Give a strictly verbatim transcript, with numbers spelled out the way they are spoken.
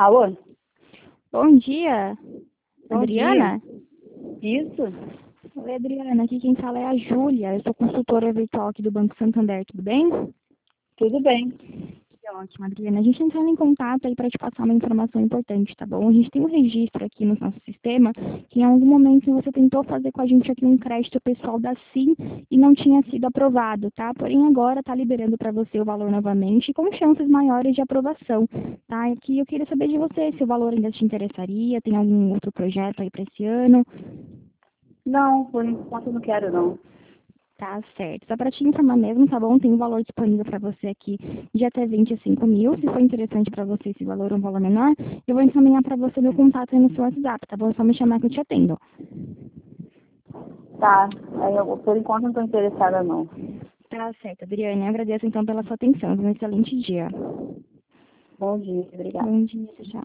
Alô? Bom dia, Bom Adriana? dia. Isso? Oi, Adriana, aqui quem fala é a Júlia, eu sou consultora virtual aqui do Banco Santander, tudo bem? Tudo bem. Que ótimo, Adriana. A gente entrando em contato aí para te passar uma informação importante, tá bom? A gente tem um registro aqui no nosso sistema que em algum momento você tentou fazer com a gente aqui um crédito pessoal da Sim e não tinha sido aprovado, tá? Porém agora está liberando para você o valor novamente e com chances maiores de aprovação, tá? Aqui eu queria saber de você se o valor ainda te interessaria, tem algum outro projeto aí para esse ano? Não, por enquanto eu não quero, não. Tá certo. Só para te informar mesmo, tá bom? Tem um valor disponível para você aqui de até vinte e cinco mil. Se for interessante para você esse valor ou um valor menor, eu vou encaminhar para você meu contato aí no seu WhatsApp, tá bom? É só me chamar que eu te atendo. Tá. Aí eu, por enquanto não estou interessada, não. Tá certo, Adriane. Eu agradeço então pela sua atenção. Um excelente dia. Bom dia. Obrigada. Bom dia, tchau.